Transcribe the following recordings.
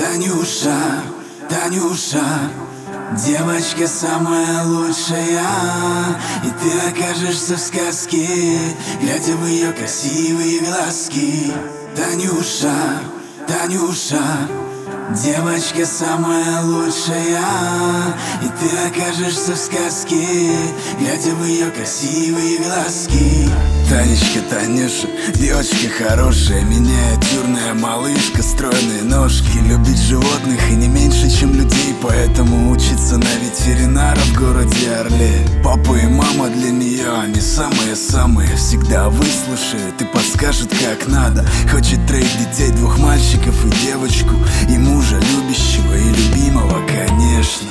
Танюша, Танюша, девочка самая лучшая, и ты окажешься в сказке, глядя в ее красивые глазки. Танюша, Танюша, девочка самая лучшая, и ты окажешься в сказке, глядя в ее красивые глазки. Танечка, Танюша, девочка хорошая, миниатюрная малышка, стройные ножки, любит животных и не меньше, чем людей, поэтому учится на ветеринара в городе Орле. Папа и мама для нее, они самые-самые, всегда выслушают и подскажут, как надо. Хочет 3 детей, 2 мальчиков и девочку, и мужа любящего и любимого, конечно.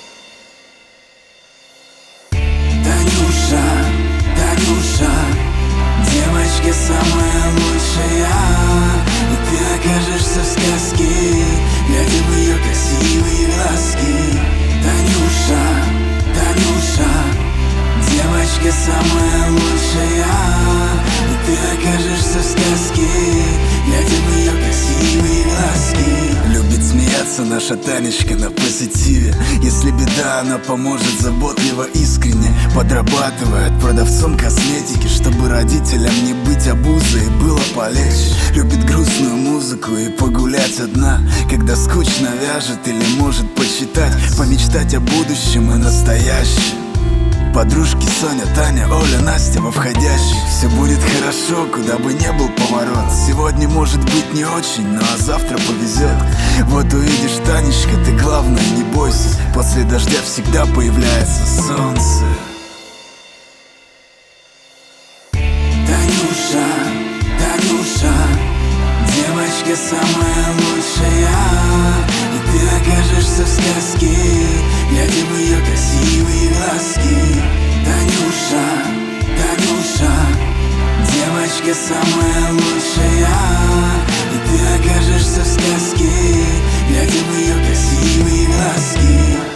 Танюша, Танюша, девочка самая лучшая, и ты окажешься в сказке, глядя в ее красивые глазки. Танюша, Танюша, девочка самая лучшая, и ты окажешься в сказке, глядя в ее красивые глазки. Любит смеяться наша Танечка на позитиве. Если беда, она поможет заботливо, искренне. Подрабатывает продавцом косметики, чтобы родителям не быть обузой и было полегче. Любит грустную музыку и погулять одна, когда скучно вяжет или может почитать, помечтать о будущем и настоящем. Подружки Соня, Таня, Оля, Настя во входящих. Все будет хорошо, куда бы ни был поворот. Сегодня может быть не очень, ну а завтра повезет. Вот увидишь, Танечка, ты главное не бойся, после дождя всегда появляется солнце. Танюша, Танюша, девочка самая лучшая, и ты окажешься в сказке, глядя в ее красивые глазки. Танюша, Танюша, девочка самая лучшая, и ты окажешься в сказке, глядя в ее красивые глазки.